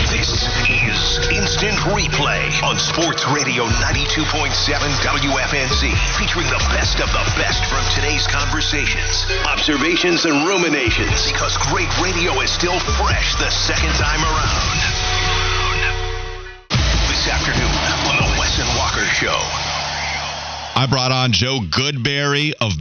This is Instant Replay on Sports Radio 92.7 WFNZ, featuring the best of the best from today's conversations, observations, and ruminations, because great radio is still fresh the second time around. This afternoon on the Wes and Walker Show. I brought on Joe Goodberry of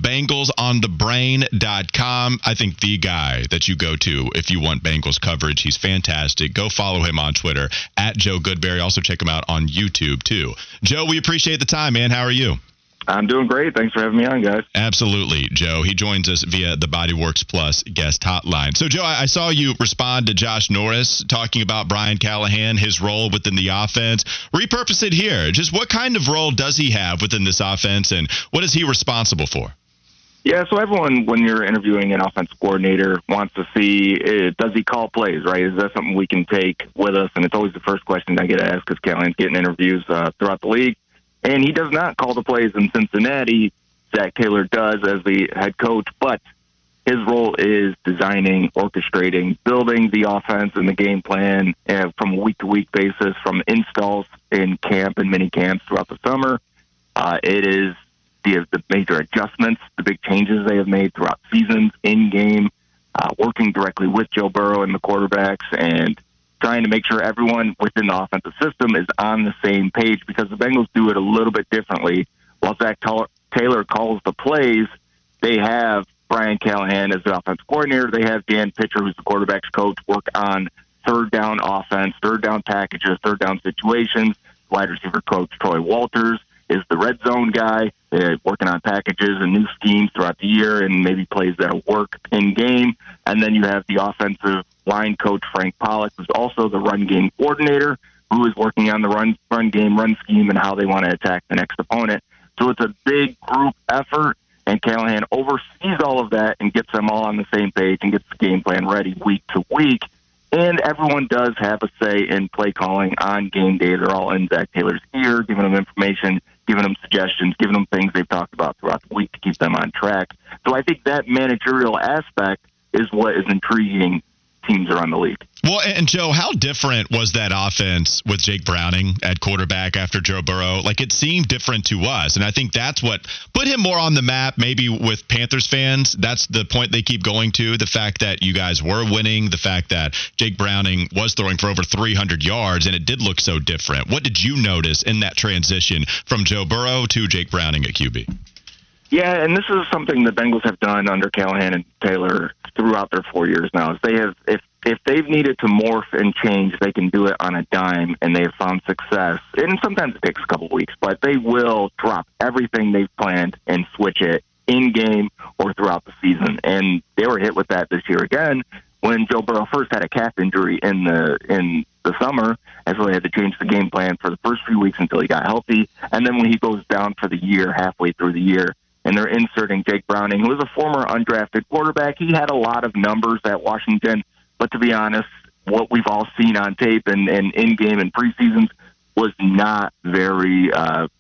BengalsOnTheBrain.com. I think the guy that you go to if you want Bengals coverage. He's fantastic. Go follow him on Twitter at Joe Goodberry. Also check him out on YouTube, too. Joe, we appreciate the time, man. How are you? I'm doing great. Thanks for having me on, guys. Absolutely, Joe. He joins us via the Bodyworks Plus guest hotline. So, Joe, I saw you respond to Josh Norris talking about Brian Callahan, his role within the offense. Repurpose it here. Just what kind of role does he have within this offense, and what is he responsible for? Yeah, so everyone, when you're interviewing an offensive coordinator, wants to see, does he call plays, right? Is that something we can take with us? And it's always the first question I get asked because Callahan's getting interviews throughout the league. And he does not call the plays in Cincinnati. Zach Taylor does as the head coach, but his role is designing, orchestrating, building the offense and the game plan from a week-to-week basis, from installs in camp and mini camps throughout the summer. It is the major adjustments, the big changes they have made throughout seasons, in-game, working directly with Joe Burrow and the quarterbacks, and trying to make sure everyone within the offensive system is on the same page, because the Bengals do it a little bit differently. While Zach Taylor calls the plays, they have Brian Callahan as the offensive coordinator. They have Dan Pitcher, who's the quarterback's coach, work on third down offense, third down packages, third down situations. Wide receiver coach Troy Walters is the red zone guy, working on packages and new schemes throughout the year and maybe plays that work in game. And then you have the offensive line coach Frank Pollock, who's also the run game coordinator, who is working on the run game, run scheme, and how they want to attack the next opponent. So it's a big group effort, and Callahan oversees all of that and gets them all on the same page and gets the game plan ready week to week. And everyone does have a say in play calling on game day. They're all in Zach Taylor's ear, giving them information, giving them suggestions, giving them things they've talked about throughout the week to keep them on track. So I think that managerial aspect is what is intriguing teams around the league. Well, and Joe, how different was that offense with Jake Browning at quarterback after Joe Burrow? Like, it seemed different to us, and I think that's what put him more on the map, maybe with Panthers fans. That's the point they keep going to, the fact that you guys were winning, the fact that Jake Browning was throwing for over 300 yards, and it did look so different. What did you notice in that transition from Joe Burrow to Jake Browning at QB? Yeah, and this is something the Bengals have done under Callahan and Taylor throughout their 4 years now. Is they have, if they've needed to morph and change, they can do it on a dime, and they have found success. And sometimes it takes a couple of weeks, but they will drop everything they've planned and switch it in game or throughout the season. And they were hit with that this year again when Joe Burrow first had a calf injury in the summer, and so they had to change the game plan for the first few weeks until he got healthy. And then when he goes down for the year, halfway through the year, and they're inserting Jake Browning, who was a former undrafted quarterback. He had a lot of numbers at Washington, but to be honest, what we've all seen on tape and in-game and preseasons was not very I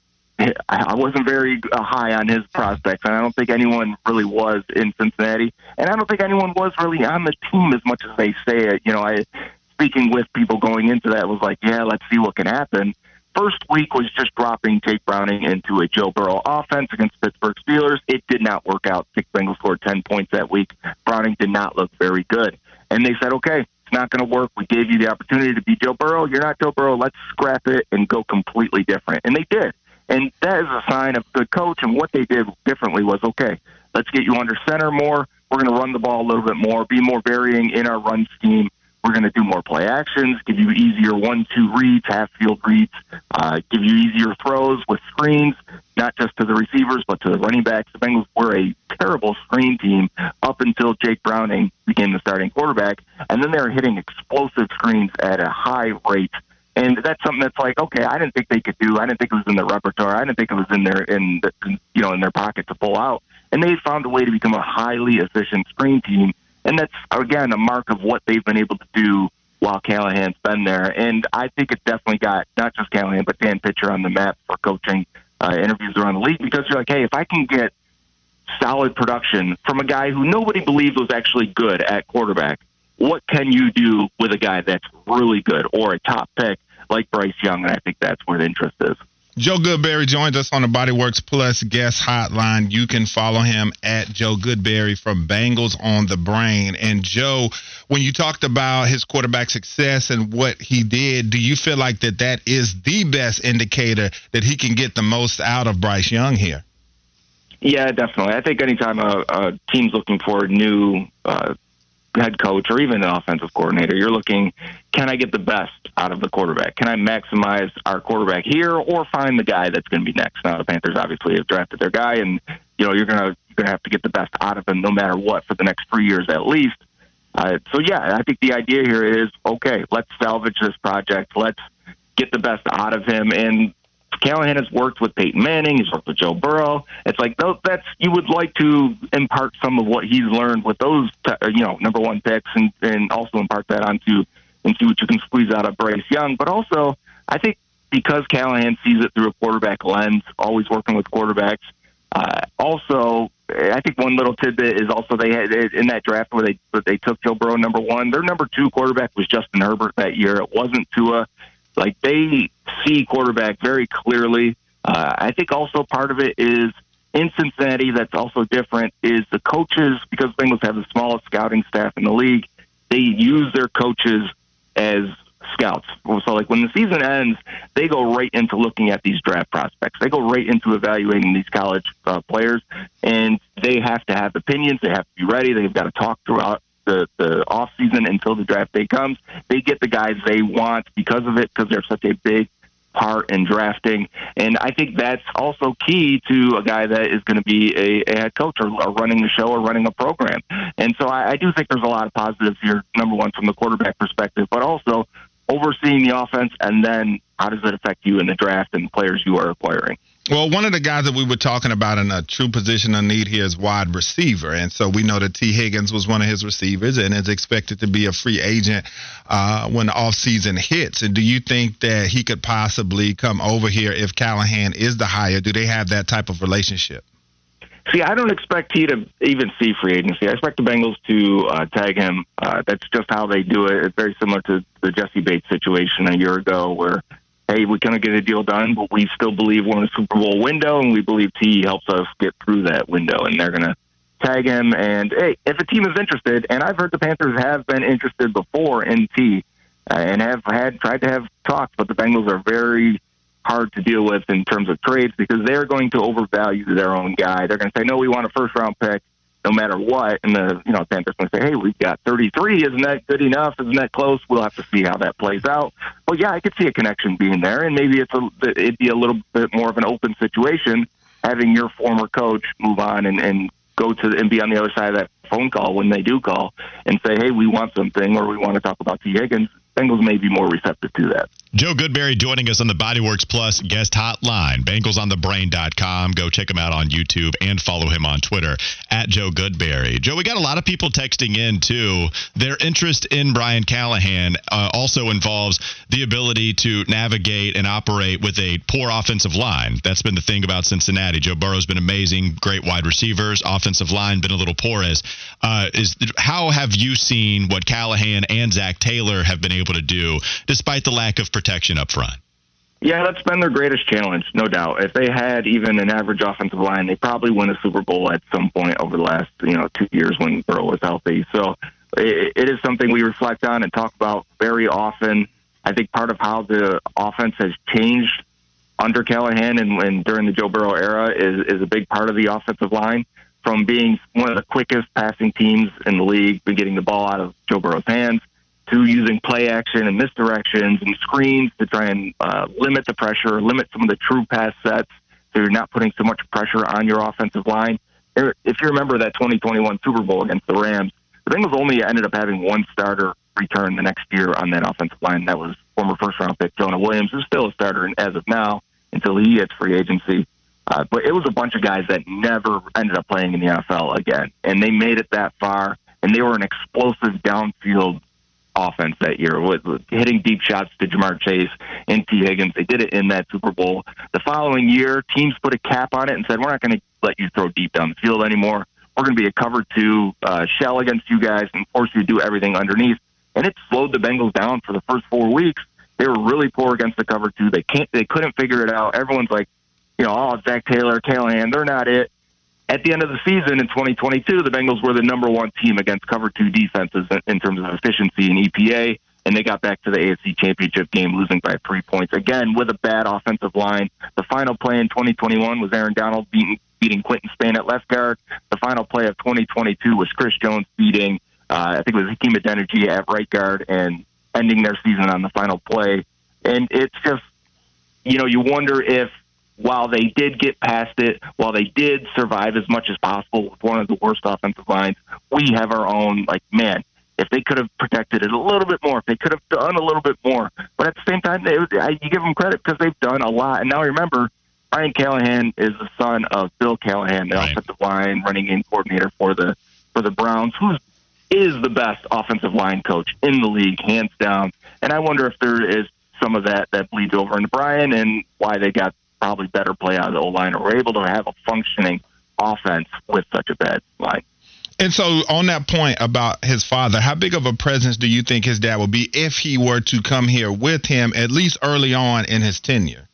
wasn't very high on his prospects, and I don't think anyone really was in Cincinnati, and I don't think anyone was really on the team as much as they say it. You know, speaking with people going into that was like, yeah, let's see what can happen. First week was just dropping Jake Browning into a Joe Burrow offense against Pittsburgh Steelers. It did not work out. The Bengals scored 10 points that week. Browning did not look very good. And they said, okay, it's not going to work. We gave you the opportunity to be Joe Burrow. You're not Joe Burrow. Let's scrap it and go completely different. And they did. And that is a sign of a good coach. And what they did differently was, okay, let's get you under center more. We're going to run the ball a little bit more, be more varying in our run scheme. We're going to do more play actions, give you easier 1-2 reads, half-field reads, give you easier throws with screens, not just to the receivers, but to the running backs. The Bengals were a terrible screen team up until Jake Browning became the starting quarterback, and then they were hitting explosive screens at a high rate. And that's something that's like, okay, I didn't think they could do. I didn't think it was in their repertoire. I didn't think it was in their pocket to pull out. And they found a way to become a highly efficient screen team. And that's, again, a mark of what they've been able to do while Callahan's been there. And I think it definitely got not just Callahan, but Dan Pitcher on the map for coaching interviews around the league, because you're like, hey, if I can get solid production from a guy who nobody believed was actually good at quarterback, what can you do with a guy that's really good or a top pick like Bryce Young? And I think that's where the interest is. Joe Goodberry joins us on the Bodyworks Plus guest hotline. You can follow him at Joe Goodberry from Bengals on the Brain. And Joe, when you talked about his quarterback success and what he did, do you feel like that is the best indicator that he can get the most out of Bryce Young here? Yeah, definitely. I think anytime a team's looking for a new head coach or even an offensive coordinator, you're looking, can I get the best out of the quarterback? Can I maximize our quarterback here or find the guy that's going to be next? Now, the Panthers obviously have drafted their guy, and you're going to have to get the best out of him no matter what for the next 3 years at least. So, yeah, I think the idea here is, okay, let's salvage this project. Let's get the best out of him. And Callahan has worked with Peyton Manning. He's worked with Joe Burrow. It's like you would like to impart some of what he's learned with those, number one picks, and also impart that onto and see what you can squeeze out of Bryce Young. But also, I think because Callahan sees it through a quarterback lens, always working with quarterbacks. Also, I think one little tidbit is also they had in that draft where they took Joe Burrow number one. Their number two quarterback was Justin Herbert that year. It wasn't Tua. Like, they see quarterback very clearly. I think also part of it is in Cincinnati that's also different is the coaches, because Bengals have the smallest scouting staff in the league, they use their coaches as scouts. So, like, when the season ends, they go right into looking at these draft prospects. They go right into evaluating these college players, and they have to have opinions. They have to be ready. They've got to talk throughout the off season until the draft day comes. They get the guys they want because of it, because they're such a big part in drafting. And I think that's also key to a guy that is going to be a head coach or running the show or running a program. And so I do think there's a lot of positives here, number one, from the quarterback perspective, but also overseeing the offense, and then how does it affect you in the draft and the players you are acquiring? Well, one of the guys that we were talking about in a true position of need here is wide receiver. And so we know that T. Higgins was one of his receivers and is expected to be a free agent when the offseason hits. And do you think that he could possibly come over here if Callahan is the hire? Do they have that type of relationship? See, I don't expect T to even see free agency. I expect the Bengals to tag him. That's just how they do it. It's very similar to the Jesse Bates situation a year ago where, hey, we couldn't get a deal done, but we still believe we're in a Super Bowl window, and we believe T helps us get through that window, and they're going to tag him. And, hey, if a team is interested, and I've heard the Panthers have been interested before in T and have tried to have talks, but the Bengals are very hard to deal with in terms of trades because they're going to overvalue their own guy. They're going to say, no, we want a first-round pick no matter what. And the Panthers going to say, hey, we've got 33. Isn't that good enough? Isn't that close? We'll have to see how that plays out. But, yeah, I could see a connection being there, and maybe it'd be a little bit more of an open situation having your former coach move on and go to and be on the other side of that phone call when they do call and say, hey, we want something or we want to talk about T. Higgins. Bengals may be more receptive to that. Joe Goodberry joining us on the Bodyworks Plus guest hotline, BengalsOnTheBrain.com. Go check him out on YouTube and follow him on Twitter at Joe Goodberry. Joe, we got a lot of people texting in, too. Their interest in Brian Callahan also involves the ability to navigate and operate with a poor offensive line. That's been the thing about Cincinnati. Joe Burrow's been amazing, great wide receivers. Offensive line been a little porous. How have you seen what Callahan and Zach Taylor have been able to do despite the lack of protection up front? Yeah, that's been their greatest challenge, no doubt. If they had even an average offensive line, they probably win a Super Bowl at some point over the last 2 years when Burrow was healthy. So it is something we reflect on and talk about very often. I think part of how the offense has changed under Callahan and during the Joe Burrow era is a big part of the offensive line. From being one of the quickest passing teams in the league, been getting the ball out of Joe Burrow's hands, to using play action and misdirections and screens to try and limit the pressure, limit some of the true pass sets so you're not putting so much pressure on your offensive line. If you remember that 2021 Super Bowl against the Rams, the Bengals only ended up having one starter return the next year on that offensive line. That was former first-round pick Jonah Williams, who's still a starter as of now until he hits free agency. But it was a bunch of guys that never ended up playing in the NFL again, and they made it that far, and they were an explosive downfield offense that year with hitting deep shots to Jamar Chase and T. Higgins. They did it in that Super Bowl. The following year, teams put a cap on it and said, we're not going to let you throw deep down the field anymore. we're going to be a cover 2 shell against you guys and force you to do everything underneath. And it slowed the Bengals down for the first 4 weeks. They were really poor against the cover 2. They couldn't figure it out. Everyone's like, Zach Taylor, Callahan, they're not it. At the end of the season in 2022, the Bengals were the number 1 team against cover 2 defenses in terms of efficiency and EPA, and they got back to the AFC Championship game losing by 3 points. Again, with a bad offensive line. The final play in 2021 was Aaron Donald beating Quentin Spain at left guard. The final play of 2022 was Chris Jones beating, I think it was Hakeem Adeniji at right guard and ending their season on the final play. And it's just, you wonder if, while they did get past it, while they did survive as much as possible with one of the worst offensive lines, we have our own, if they could have protected it a little bit more, if they could have done a little bit more. But at the same time, you give them credit because they've done a lot. And now remember, Brian Callahan is the son of Bill Callahan, the offensive line running game coordinator for the Browns, who is the best offensive line coach in the league, hands down. And I wonder if there is some of that bleeds over into Brian and why they got probably better play out of the O-line or were able to have a functioning offense with such a bad line. And so on that point about his father, how big of a presence do you think his dad will be if he were to come here with him, at least early on in his tenure?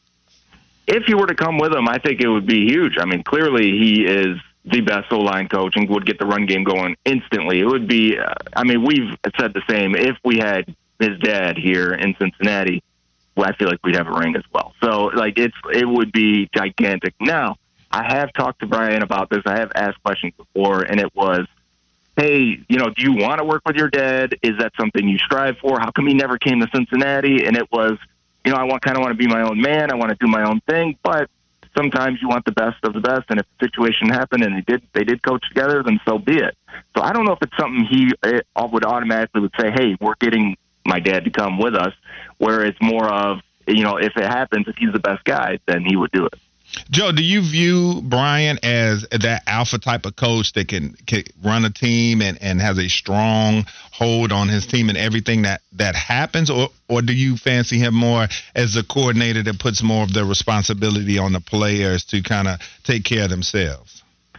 If he were to come with him, I think it would be huge. I mean, clearly he is the best O-line coach and would get the run game going instantly. It would be, we've said the same. If we had his dad here in Cincinnati, well, I feel like we'd have a ring as well. So, it would be gigantic. Now, I have talked to Brian about this. I have asked questions before, and it was, hey, do you want to work with your dad? Is that something you strive for? How come he never came to Cincinnati? And it was, I want to be my own man. I want to do my own thing, but sometimes you want the best of the best. And if the situation happened and they did coach together, then so be it. So I don't know if it's something he would automatically would say, hey, we're getting my dad to come with us, where it's more of, if it happens, if he's the best guy, then he would do it. Joe, do you view Brian as that alpha type of coach that can run a team and has a strong hold on his team and everything that happens? Or do you fancy him more as a coordinator that puts more of the responsibility on the players to kind of take care of themselves?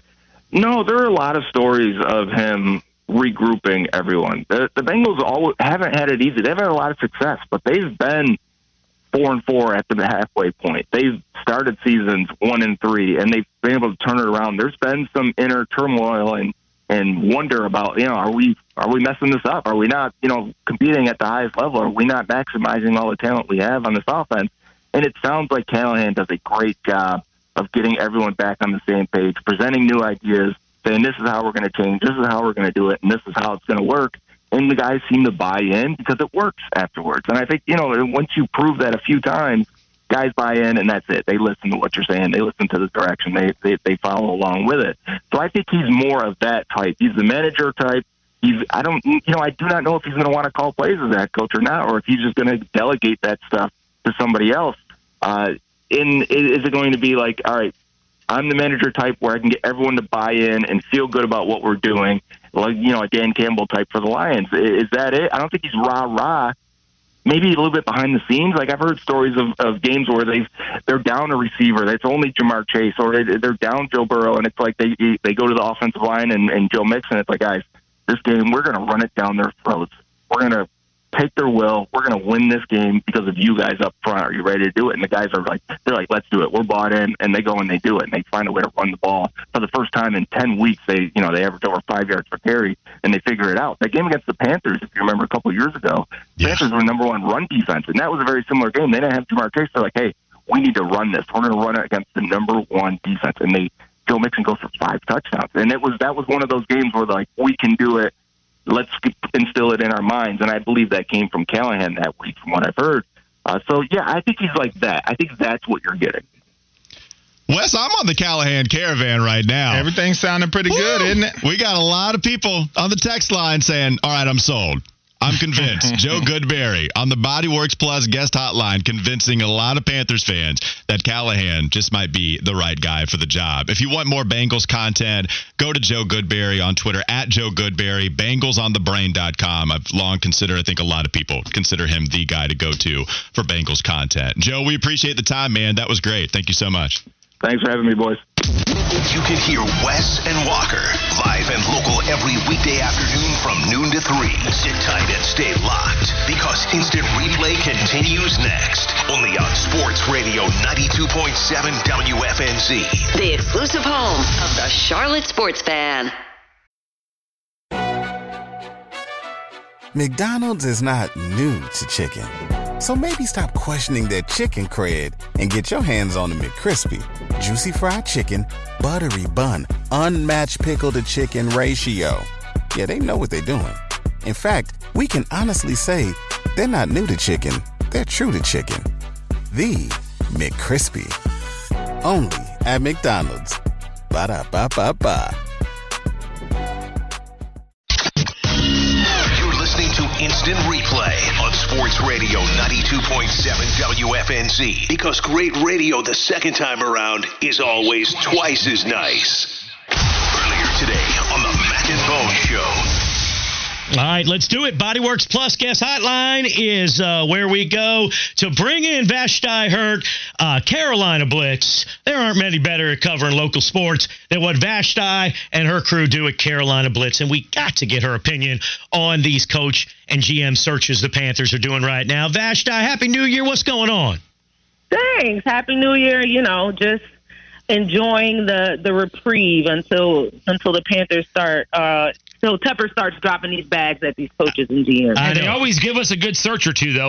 No, there are a lot of stories of him regrouping everyone. The Bengals haven't had it easy. They've had a lot of success, but they've been 4-4 at the halfway point. They've started seasons 1-3, and they've been able to turn it around. There's been some inner turmoil and wonder about, are we messing this up? Are we not, competing at the highest level? Are we not maximizing all the talent we have on this offense? And it sounds like Callahan does a great job of getting everyone back on the same page, presenting new ideas, saying this is how we're going to change, this is how we're going to do it, and this is how it's going to work. And the guys seem to buy in because it works afterwards. And I think, once you prove that a few times, guys buy in and that's it. They listen to what you're saying. They listen to the direction. They follow along with it. So I think he's more of that type. He's the manager type. I do not know if he's going to want to call plays as that coach or not, or if he's just going to delegate that stuff to somebody else. Is it going to be like, all right, I'm the manager type where I can get everyone to buy in and feel good about what we're doing, like, a Dan Campbell type for the Lions. Is that it? I don't think he's rah-rah. Maybe a little bit behind the scenes. Like, I've heard stories of games where they're down a receiver. It's only Jamar Chase, or they're down Joe Burrow, and it's like they go to the offensive line and Joe Mixon. It's like, guys, this game, we're going to run it down their throats. We're going to take their will. We're going to win this game because of you guys up front. Are you ready to do it? And the guys are like, let's do it. We're bought in, and they go and they do it, and they find a way to run the ball. For the first time in 10 weeks, they averaged over 5 yards per carry, and they figure it out. That game against the Panthers, if you remember a couple of years ago, the Panthers were number 1 run defense, and that was a very similar game. They didn't have Jamar Chase. They're like, hey, we need to run this. We're going to run it against the number 1 defense, and Joe Mixon goes for 5 touchdowns. And that was one of those games where they're like, we can do it. Let's instill it in our minds. And I believe that came from Callahan that week, from what I've heard. I think he's like that. I think that's what you're getting. Wes, I'm on the Callahan caravan right now. Everything's sounding pretty good, isn't it? We got a lot of people on the text line saying, all right, I'm sold. I'm convinced. Joe Goodberry on the Bodyworks Plus guest hotline convincing a lot of Panthers fans that Callahan just might be the right guy for the job. If you want more Bengals content, go to Joe Goodberry on Twitter, @JoeGoodberry, BengalsOnTheBrain.com. I've long considered, I think a lot of people consider him the guy to go to for Bengals content. Joe, we appreciate the time, man. That was great. Thank you so much. Thanks for having me, boys. You can hear Wes and Walker live and local every weekday afternoon from noon to 3. Sit tight and stay locked because Instant Replay continues next. Only on Sports Radio 92.7 WFNZ. The exclusive home of the Charlotte Sports Fan. McDonald's is not new to chicken. So maybe stop questioning their chicken cred and get your hands on the McCrispy. Juicy fried chicken, buttery bun, unmatched pickle to chicken ratio. Yeah, they know what they're doing. In fact, we can honestly say they're not new to chicken. They're true to chicken. The McCrispy. Only at McDonald's. Ba-da-ba-ba-ba. Listening to Instant Replay on Sports Radio 92.7 WFNZ. Because great radio the second time around is always twice as nice. Earlier today on the Mac and Bone Show. All right, let's do it. Bodyworks Plus Guest Hotline is where we go to bring in Vashti Hurt, Carolina Blitz. There aren't many better at covering local sports than what Vashti and her crew do at Carolina Blitz, and we got to get her opinion on these coach and GM searches the Panthers are doing right now. Vashti, Happy New Year. What's going on? Thanks. Happy New Year. You know, just enjoying the reprieve until the Panthers start so Tepper starts dropping these bags at these coaches and GMs. They always give us a good search or two, though,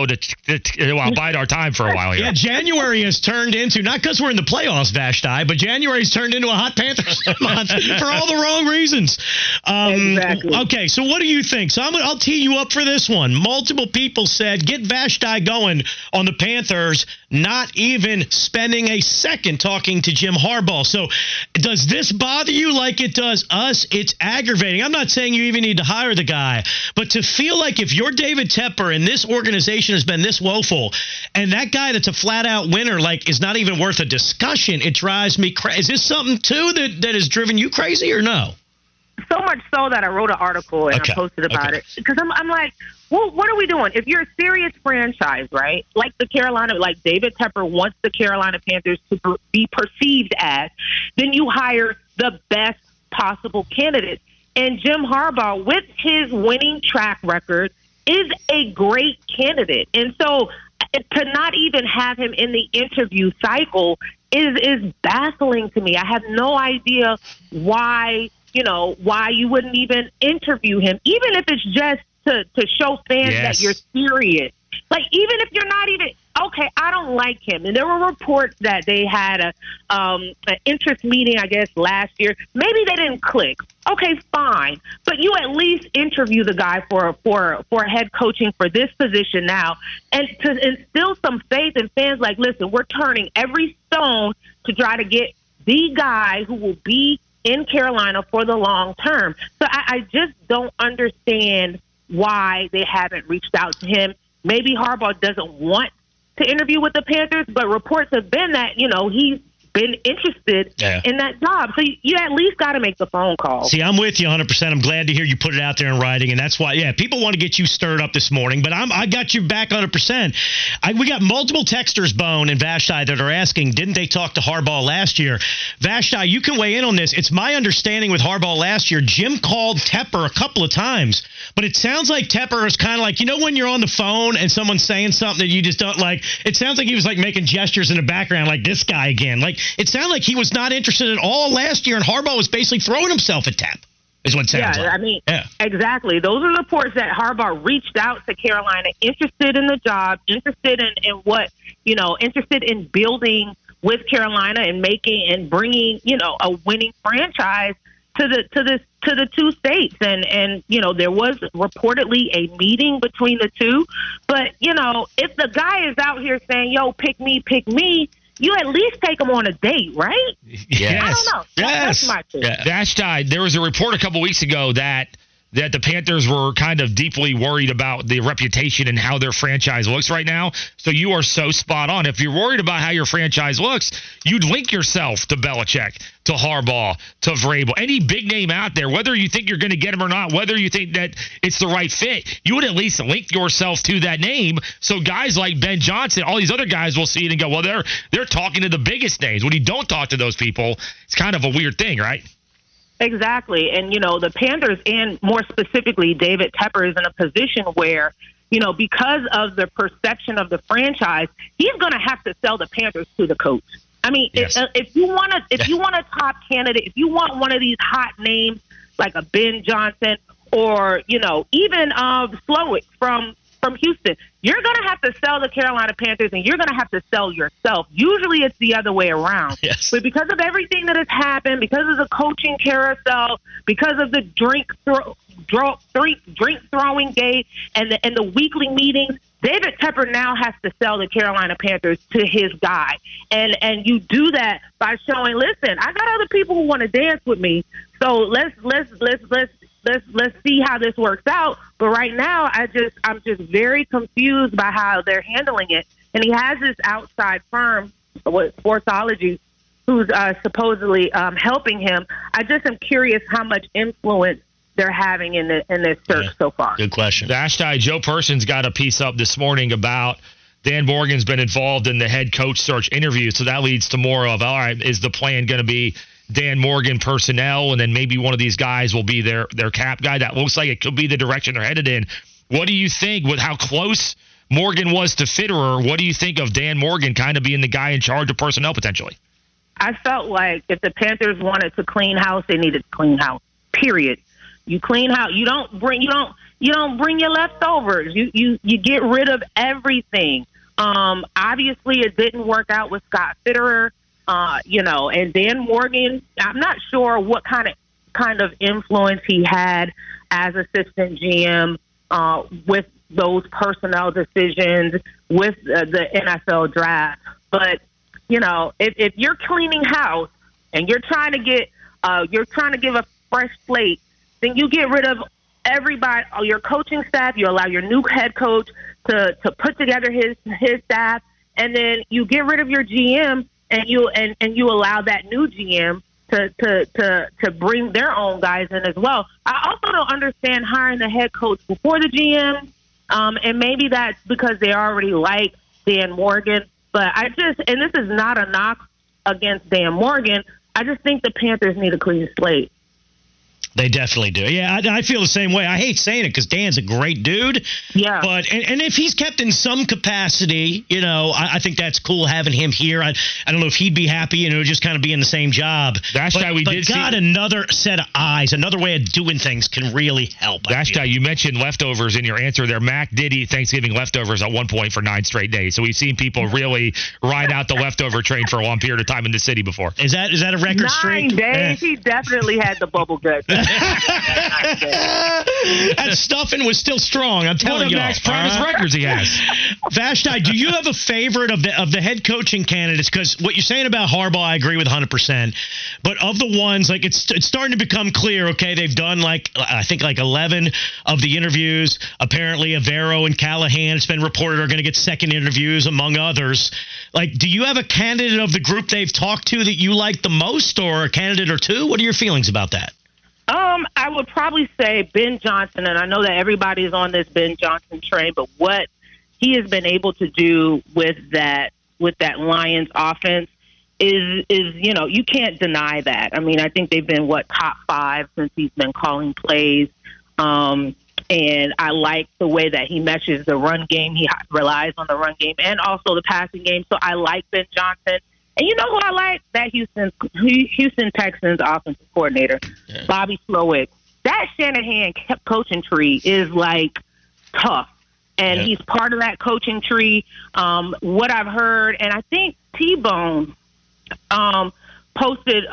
to bide our time for a while here. Yeah, January has turned into, not because we're in the playoffs, Vashti, but January's turned into a hot Panthers month for all the wrong reasons. Exactly. Okay, so what do you think? So I'll tee you up for this one. Multiple people said, get Vashti going on the Panthers, not even spending a second talking to Jim Harbaugh. So does this bother you like it does us? It's aggravating. I'm not saying you even need to hire the guy, but to feel like if you're David Tepper and this organization has been this woeful, and that guy that's a flat-out winner like is not even worth a discussion, it drives me crazy. Is this something, too, that has driven you crazy or no? So much so that I wrote an article and I posted about it. Because I'm like, well, what are we doing? If you're a serious franchise, right, like David Tepper wants the Carolina Panthers to be perceived as, then you hire the best possible candidate. And Jim Harbaugh, with his winning track record, is a great candidate. And so to not even have him in the interview cycle is baffling to me. I have no idea why you wouldn't even interview him, even if it's just to show fans that you're serious. Like, even if you're not even, okay, I don't like him. And there were reports that they had an interest meeting, I guess, last year. Maybe they didn't click. Okay, fine. But you at least interview the guy for head coaching for this position now, and to instill some faith in fans like, listen, we're turning every stone to try to get the guy who will be in Carolina for the long term. So I just don't understand why they haven't reached out to him. Maybe Harbaugh doesn't want to interview with the Panthers, but reports have been that, he's been interested in that job. So you at least got to make the phone call. See, I'm with you 100%. I'm glad to hear you put it out there in writing, and that's why, people want to get you stirred up this morning, but I got you back 100%. We got multiple texters, Bone and Vashti, that are asking, didn't they talk to Harbaugh last year? Vashti, you can weigh in on this. It's my understanding with Harbaugh last year, Jim called Tepper a couple of times, but it sounds like Tepper is kind of like, when you're on the phone and someone's saying something that you just don't like, it sounds like he was like making gestures in the background like this guy again. Like, it sounded like he was not interested at all last year, and Harbaugh was basically throwing himself at Tep, is what it sounds like. Exactly. Those are reports that Harbaugh reached out to Carolina, interested in the job, interested in what, interested in building with Carolina and making and bringing, a winning franchise to the two states. And there was reportedly a meeting between the two. But, if the guy is out here saying, yo, pick me, you at least take them on a date, right? Yes. I don't know. That's my thing. Vashti, there was a report a couple weeks ago that that the Panthers were kind of deeply worried about the reputation and how their franchise looks right now. So you are so spot on. If you're worried about how your franchise looks, you'd link yourself to Belichick, to Harbaugh, to Vrabel, any big name out there, whether you think you're going to get him or not, whether you think that it's the right fit, you would at least link yourself to that name. So guys like Ben Johnson, all these other guys will see it and go, well, they're talking to the biggest names. When you don't talk to those people, it's kind of a weird thing, right? Exactly. And, the Panthers, and more specifically, David Tepper, is in a position where, because of the perception of the franchise, he's going to have to sell the Panthers to the coach. I mean, yes. if you want a top candidate, if you want one of these hot names like a Ben Johnson or, even Slowick from Houston, you're going to have to sell the Carolina Panthers, and you're going to have to sell yourself. Usually it's the other way around. Yes. But because of everything that has happened, because of the coaching carousel, because of the drink throwing gate and the weekly meetings, David Tepper now has to sell the Carolina Panthers to his guy. And you do that by showing, listen, I got other people who want to dance with me. So let's see how this works out. But right now, I'm just very confused by how they're handling it. And he has this outside firm, Sportsology, who's supposedly helping him. I just am curious how much influence they're having in this search so far. Good question. Vashti, Joe Person's got a piece up this morning about Dan Morgan's been involved in the head coach search interview. So that leads to more of, all right, is the plan going to be Dan Morgan personnel, and then maybe one of these guys will be their cap guy? That looks like it could be the direction they're headed in. What do you think with how close Morgan was to Fitterer? What do you think of Dan Morgan kind of being the guy in charge of personnel potentially? I felt like if the Panthers wanted to clean house, they needed to clean house. Period. You clean house. You don't bring your leftovers. You get rid of everything. Obviously, it didn't work out with Scott Fitterer. And Dan Morgan, I'm not sure what kind of influence he had as assistant GM with those personnel decisions, with the NFL draft. But, if you're cleaning house and you're trying to give a fresh slate, then you get rid of everybody, your coaching staff. You allow your new head coach to put together his staff, and then you get rid of your GM. And you allow that new GM to bring their own guys in as well. I also don't understand hiring the head coach before the GM, and maybe that's because they already like Dan Morgan. But and this is not a knock against Dan Morgan, I just think the Panthers need a clean slate. They definitely do. Yeah, I feel the same way. I hate saying it because Dan's a great dude. Yeah. But and if he's kept in some capacity, I think that's cool having him here. I don't know if he'd be happy, just kind of be in the same job. That's why we did see another set of eyes, another way of doing things can really help. That's why you mentioned leftovers in your answer there. Mac did eat Thanksgiving leftovers at one point for 9 straight days. So we've seen people really ride out the leftover train for a long period of time in the city before. Is that a record streak? 9 days. He definitely had the bubble gut. That stuffing was still strong. I'm telling you. One of Mac's proudest records he has. Vashti, do you have a favorite of the head coaching candidates? Because what you're saying about Harbaugh, I agree with 100%. But of the ones, like it's starting to become clear. Okay, they've done I think 11 of the interviews. Apparently, Avero and Callahan, it's been reported, are going to get second interviews among others. Like, do you have a candidate of the group they've talked to that you like the most, or a candidate or two? What are your feelings about that? I would probably say Ben Johnson, and I know that everybody's on this Ben Johnson train, but what he has been able to do with that Lions offense is you can't deny that. I mean, I think they've been top 5 since he's been calling plays. And I like the way that he meshes the run game. He relies on the run game and also the passing game. So I like Ben Johnson. And you know who I like? That Houston Texans offensive coordinator, Bobby Slowick. That Shanahan coaching tree is tough. And he's part of that coaching tree. What I've heard, and I think T-Bone posted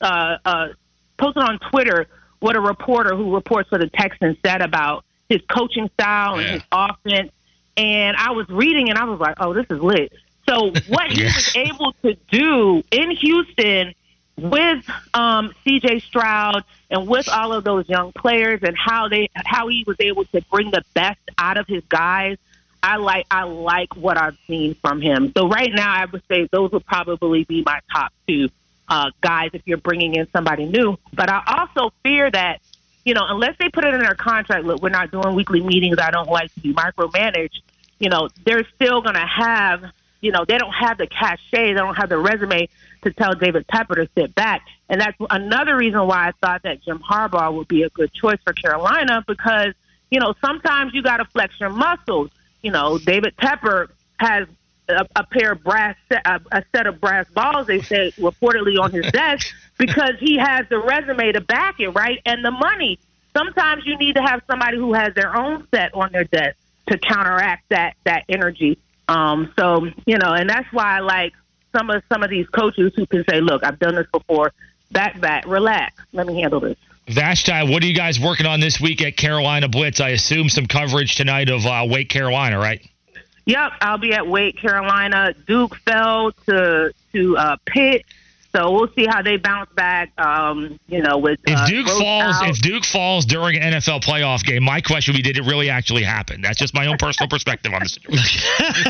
on Twitter what a reporter who reports for the Texans said about his coaching style and his offense. And I was reading and I was like, oh, this is lit. So what he was able to do in Houston with C.J. Stroud and with all of those young players and how he was able to bring the best out of his guys, I like what I've seen from him. So right now, I would say those would probably be my top two guys if you're bringing in somebody new. But I also fear that, unless they put it in their contract, look, we're not doing weekly meetings, I don't like to be micromanaged, they're still going to have, they don't have the cachet, they don't have the resume to tell David Tepper to sit back. And that's another reason why I thought that Jim Harbaugh would be a good choice for Carolina because, sometimes you got to flex your muscles. David Tepper has a pair of a set of brass balls, they said, reportedly on his desk because he has the resume to back it, right? And the money. Sometimes you need to have somebody who has their own set on their desk to counteract that energy. And that's why I like some of these coaches who can say, look, I've done this before, back, relax, let me handle this. Vashti, what are you guys working on this week at Carolina Blitz? I assume some coverage tonight of Wake Carolina, right? Yep, I'll be at Wake Carolina. Duke fell to Pitt, so we'll see how they bounce back. With if Duke falls during an NFL playoff game, my question would be, did it really actually happen? That's just my own personal perspective on the situation.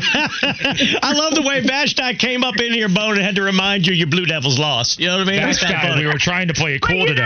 I love the way Vashti came up in here, Bone, and had to remind you your Blue Devils lost. You know what I mean? Vashti, we were trying to play it cool today.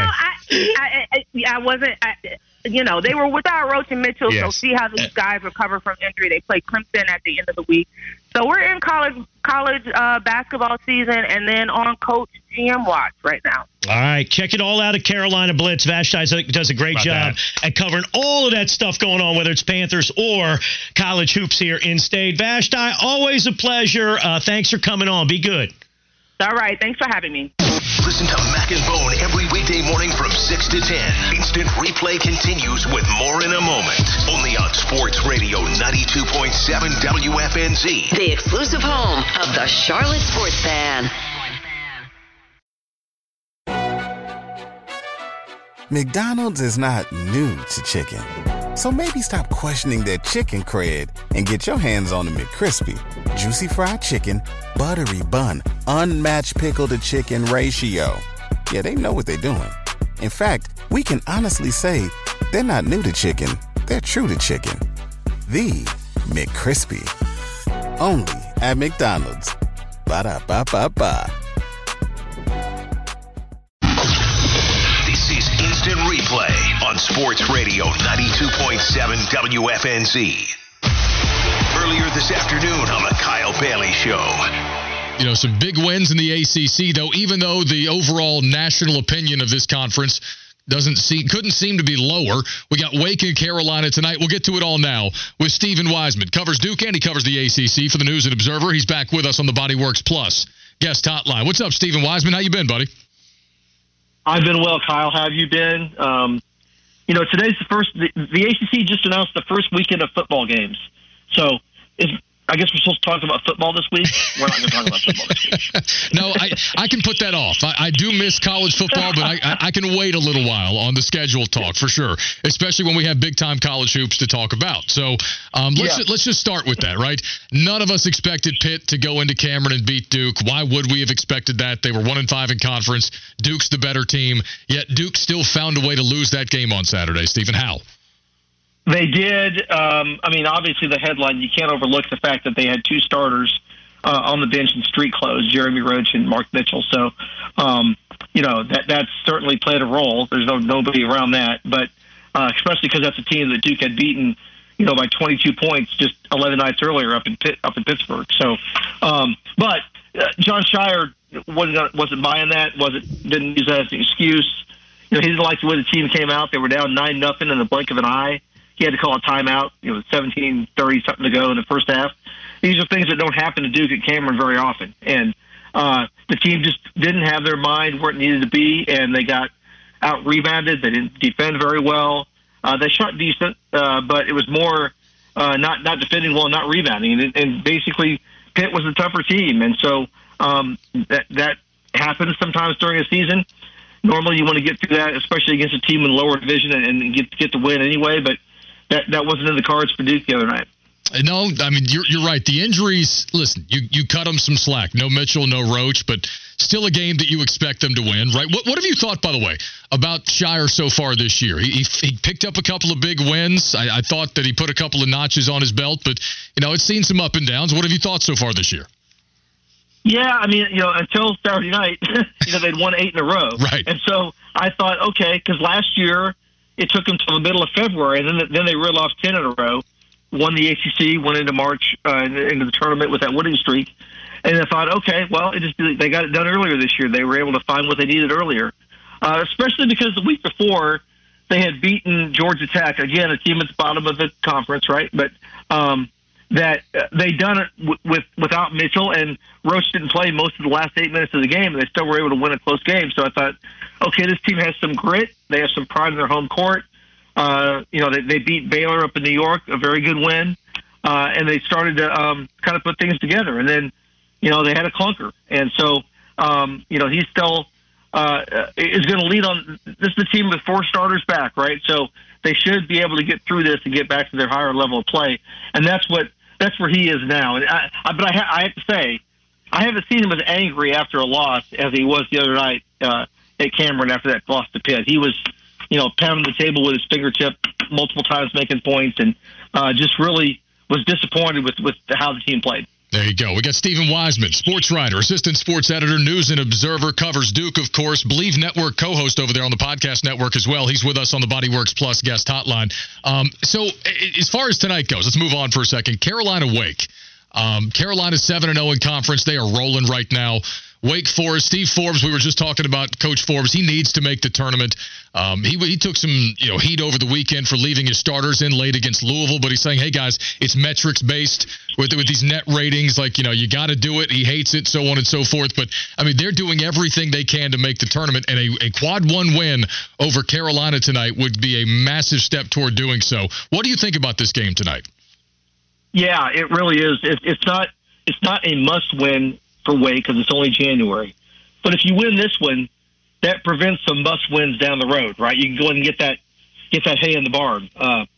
I wasn't. They were without Roach and Mitchell, so see how these guys recover from injury. They play Clemson at the end of the week. So we're in college basketball season and then on Coach GM watch right now. All right, check it all out at Carolina Blitz. Vashti does a great job at covering all of that stuff going on, whether it's Panthers or college hoops here in state. Vashti, always a pleasure. Thanks for coming on. Be good. All right, thanks for having me. Listen to Mac and Bone every weekday morning from 6 to 10. Instant Replay continues with more in a moment. Only on Sports Radio 92.7 WFNZ. The exclusive home of the Charlotte Sports Fan. McDonald's is not new to chicken. So maybe stop questioning their chicken cred and get your hands on the McCrispy. Juicy fried chicken, buttery bun, unmatched pickle to chicken ratio. Yeah, they know what they're doing. In fact, we can honestly say they're not new to chicken, they're true to chicken. The McCrispy. Only at McDonald's. Ba-da-ba-ba-ba. This is Instant Replay on Sports Radio 92.7 WFNZ. Earlier this afternoon on the Kyle Bailey Show. Some big wins in the ACC, though, even though the overall national opinion of this conference couldn't seem to be lower. We got Wake and Carolina tonight. We'll get to it all now with Stephen Wiseman. Covers Duke and he covers the ACC for the News and Observer. He's back with us on the Bodyworks Plus guest hotline. What's up, Stephen Wiseman? How you been, buddy? I've been well, Kyle. How have you been? Today's the first. The ACC just announced the first weekend of football games. So I guess we're supposed to talk about football this week. We're not going to talk about football this week. No, I can put that off. I do miss college football, but I can wait a little while on the schedule talk for sure, especially when we have big-time college hoops to talk about. So let's just start with that, right? None of us expected Pitt to go into Cameron and beat Duke. Why would we have expected that? They were 1-5 in conference. Duke's the better team, yet Duke still found a way to lose that game on Saturday. Stephen, how? They did. Obviously the headline, you can't overlook the fact that they had two starters on the bench in street clothes, Jeremy Roach and Mark Mitchell. So, that's certainly played a role. There's nobody around that. But especially because that's a team that Duke had beaten, by 22 points just 11 nights earlier up in Pittsburgh. So, but John Shire wasn't buying that. Didn't use that as an excuse. He didn't like the way the team came out. They were down 9-0 in the blink of an eye. He had to call a timeout, 17:30 something to go in the first half. These are things that don't happen to Duke at Cameron very often. And the team just didn't have their mind where it needed to be, and they got out-rebounded. They didn't defend very well. They shot decent, but it was more not defending well, not rebounding. And basically, Pitt was the tougher team. And so that happens sometimes during a season. Normally you want to get through that, especially against a team in the lower division, and get the win anyway, but that wasn't in the cards for Duke the other night. No, you're right. The injuries, listen, you cut them some slack. No Mitchell, no Roach, but still a game that you expect them to win, right? What have you thought, by the way, about Shire so far this year? He picked up a couple of big wins. I thought that he put a couple of notches on his belt, but, it's seen some up and downs. What have you thought so far this year? Yeah, I mean, until Saturday night, they'd won 8 in a row. Right. And so I thought, okay, because last year it took them till the middle of February, and then they reeled off 10 in a row, won the ACC, went into March, into the tournament with that winning streak. And I thought, okay, well, they got it done earlier this year. They were able to find what they needed earlier, especially because the week before they had beaten Georgia Tech, again, a team at the bottom of the conference, right? But that they done it without Mitchell, and Roach didn't play most of the last 8 minutes of the game, and they still were able to win a close game. So I thought, okay, this team has some grit. They have some pride in their home court. They beat Baylor up in New York, a very good win, and they started to kind of put things together. And then, they had a clunker. And so, he still is going to lead on. This is the team with 4 starters back, right? So they should be able to get through this and get back to their higher level of play. And that's where he is now. And but I have to say, I haven't seen him as angry after a loss as he was the other night at Cameron after that loss to Pitt. He was, pounding the table with his fingertip multiple times, making points, and just really was disappointed with how the team played. There you go. We got Stephen Wiseman, sports writer, assistant sports editor, News and Observer, covers Duke, of course, Believe Network co-host over there on the podcast network as well. He's with us on the Bodyworks Plus guest hotline. So as far as tonight goes, let's move on for a second. Carolina Wake. Carolina's 7-0 in conference. They are rolling right now. Wake Forest, Steve Forbes, we were just talking about Coach Forbes. He needs to make the tournament. He took some heat over the weekend for leaving his starters in late against Louisville, but he's saying, hey, guys, it's metrics-based with these net ratings. Like, you got to do it. He hates it, so on and so forth. But, I mean, they're doing everything they can to make the tournament, and a quad 1 win over Carolina tonight would be a massive step toward doing so. What do you think about this game tonight? Yeah, it really is. It's not a must-win for Wake because it's only January. But if you win this one, that prevents some must-wins down the road, right? You can go and get that hay in the barn,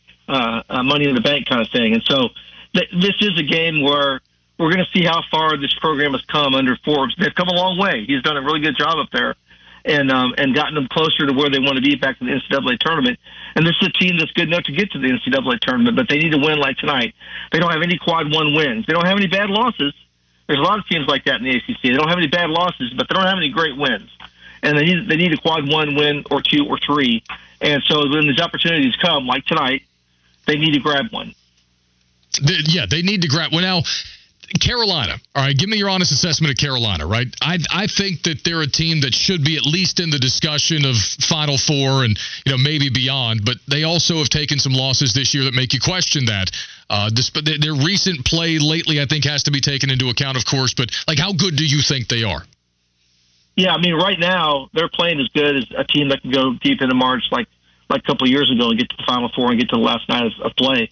money in the bank kind of thing. And so this is a game where we're going to see how far this program has come under Forbes. They've come a long way. He's done a really good job up there and gotten them closer to where they want to be back to the NCAA tournament. And this is a team that's good enough to get to the NCAA tournament, but they need to win like tonight. They don't have any quad 1 wins. They don't have any bad losses. There's a lot of teams like that in the ACC. They don't have any bad losses, but they don't have any great wins. And they need a quad 1 win or 2 or 3. And so when these opportunities come, like tonight, they need to grab one. Yeah, they need to grab one. Now, Carolina, all right, give me your honest assessment of Carolina, right? I think that they're a team that should be at least in the discussion of Final Four and, maybe beyond, but they also have taken some losses this year that make you question that. Their recent play lately, I think, has to be taken into account, of course, but, how good do you think they are? Yeah, I mean, right now, they're playing as good as a team that can go deep into March like a couple of years ago and get to the Final Four and get to the last night of play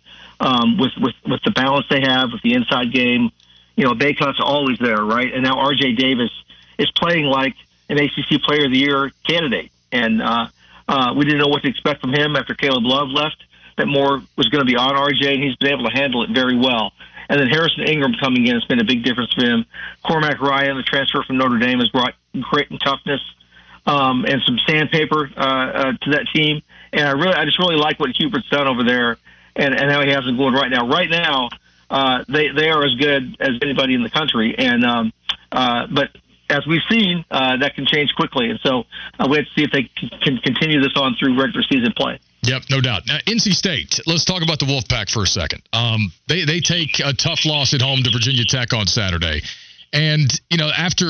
with the balance they have, with the inside game. Baycott's always there, right? And now R.J. Davis is playing like an ACC Player of the Year candidate. And we didn't know what to expect from him after Caleb Love left, that more was going to be on R.J., and he's been able to handle it very well. And then Harrison Ingram coming in has been a big difference for him. Cormac Ryan, the transfer from Notre Dame, has brought grit and toughness and some sandpaper to that team. And I just really like what Hubert's done over there and how he has them going right now. Right now, they are as good as anybody in the country, and but as we've seen, that can change quickly, and so we have to see if they can continue this on through regular season play. Yep, no doubt. Now, NC State, let's talk about the Wolfpack for a second. They take a tough loss at home to Virginia Tech on Saturday, and after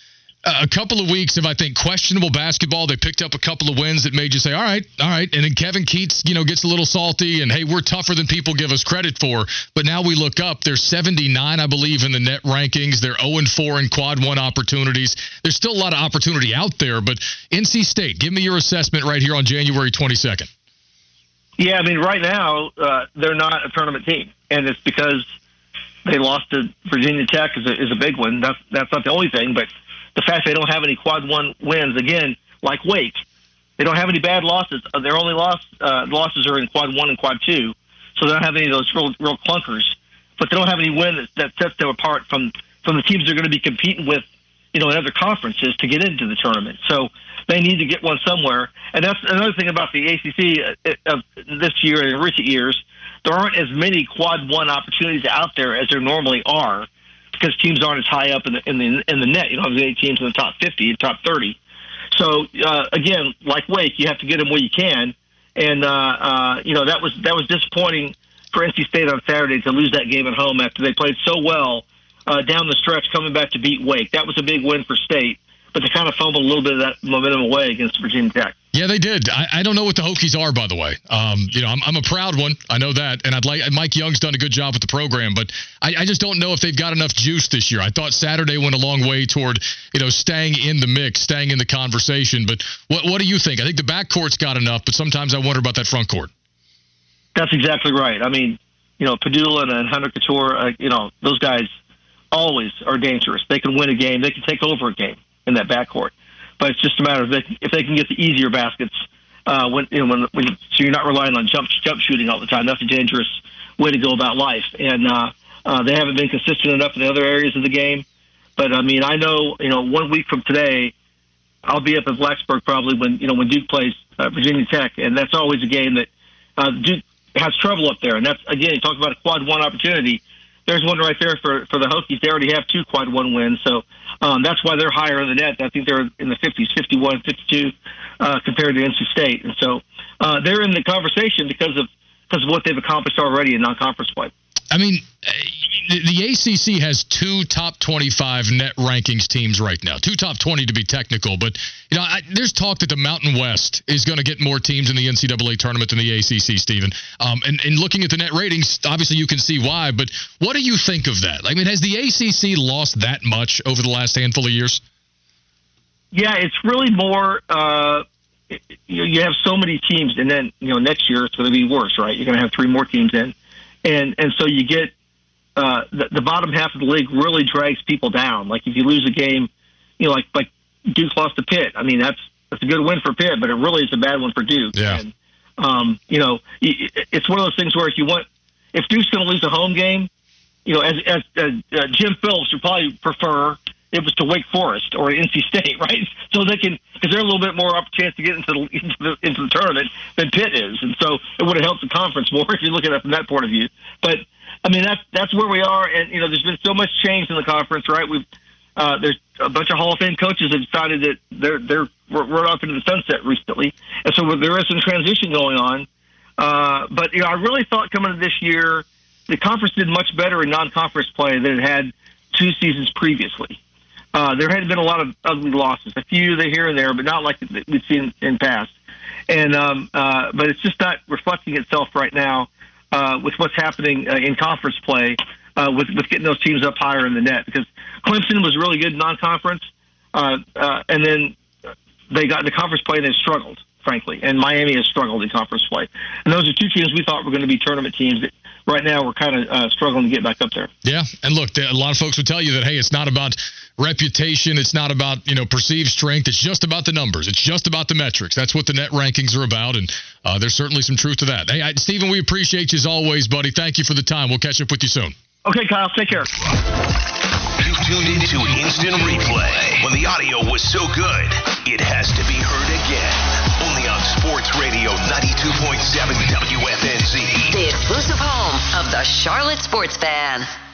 a couple of weeks of, I think, questionable basketball, they picked up a couple of wins that made you say, all right. And then Kevin Keats, gets a little salty and, hey, we're tougher than people give us credit for. But now we look up, they're 79, I believe, in the net rankings. They're 0-4 in quad 1 opportunities. There's still a lot of opportunity out there, but NC State, give me your assessment right here on January 22nd. Yeah, I mean, right now, they're not a tournament team, and it's because they lost to Virginia Tech is a big one. That's not the only thing, but the fact they don't have any quad 1 wins, again, like Wake, they don't have any bad losses. Their only losses are in quad 1 and quad 2, so they don't have any of those real clunkers. But they don't have any win that sets them apart from the teams they're going to be competing with in other conferences to get into the tournament. So they need to get one somewhere. And that's another thing about the ACC of this year and in recent years. There aren't as many quad one opportunities out there as there normally are because teams aren't as high up in the net. You don't have any teams in the top 50, top 30. So again, like Wake, you have to get them where you can. And that was disappointing for NC State on Saturday to lose that game at home after they played so well down the stretch, coming back to beat Wake. That was a big win for State, but they kind of fumbled a little bit of that momentum away against Virginia Tech. Yeah, they did. I don't know what the Hokies are, by the way. I'm a proud one. I know that. And Mike Young's done a good job with the program, but I just don't know if they've got enough juice this year. I thought Saturday went a long way toward, staying in the mix, staying in the conversation. But what do you think? I think the backcourt's got enough, but sometimes I wonder about that front court. That's exactly right. I mean, Padula and Hunter Couture, those guys always are dangerous. They can win a game. They can take over a game in that backcourt. But it's just a matter of if they can get the easier baskets so you're not relying on jump shooting all the time. That's a dangerous way to go about life. And they haven't been consistent enough in the other areas of the game. But I mean, I know 1 week from today, I'll be up in Blacksburg probably when Duke plays Virginia Tech, and that's always a game that Duke has trouble up there. And that's, again, you talk about a quad one opportunity. There's one right there for the Hokies. They already have 2 quad one wins, so that's why they're higher in the net. I think they're in the 50s, 51, 52 compared to NC State, and so they're in the conversation because of what they've accomplished already in non-conference play. I mean, the ACC has 2 top 25 net rankings teams right now. 2 top 20 to be technical, but there's talk that the Mountain West is going to get more teams in the NCAA tournament than the ACC, Stephen. And looking at the net ratings, obviously you can see why. But what do you think of that? I mean, has the ACC lost that much over the last handful of years? Yeah, it's really more. You have so many teams, and then next year it's going to be worse, right? You're going to have 3 more teams in. And so you get the bottom half of the league really drags people down. Like if you lose a game, like Duke lost to Pitt. I mean, that's a good win for Pitt, but it really is a bad one for Duke. Yeah. And, it's one of those things where if Duke's going to lose a home game, as Jim Phillips would probably prefer it was to Wake Forest or NC State, right? So they can, because they're a little bit more up chance to get into the tournament than Pitt is, and so it would have helped the conference more if you look at it from that point of view. But I mean, that's where we are, and there's been so much change in the conference, right? There's a bunch of Hall of Fame coaches have decided that they're rode off into the sunset recently, and so there is some transition going on. But I really thought coming into this year, the conference did much better in non-conference play than it had 2 seasons previously. There had been a lot of ugly losses, a few here and there, but not like we've seen in past. And but it's just not reflecting itself right now with what's happening in conference play with getting those teams up higher in the net. Because Clemson was really good in non-conference, and then they got into conference play and they struggled, frankly. And Miami has struggled in conference play. And those are 2 teams we thought were going to be tournament teams that right now we're kind of struggling to get back up there. Yeah, and look, a lot of folks would tell you that, hey, it's not about reputation, it's not about perceived strength, it's just about the numbers, it's just about the metrics. That's what the net rankings are about, and there's certainly some truth to that. Hey, Stephen, we appreciate you as always, buddy. Thank you for the time. We'll catch up with you soon. Okay, Kyle, take care. You tuned into Instant Replay. When the audio was so good, it has to be heard again. Only on Sports Radio 92.7 WFNZ. The exclusive home of the Charlotte Sports Fan.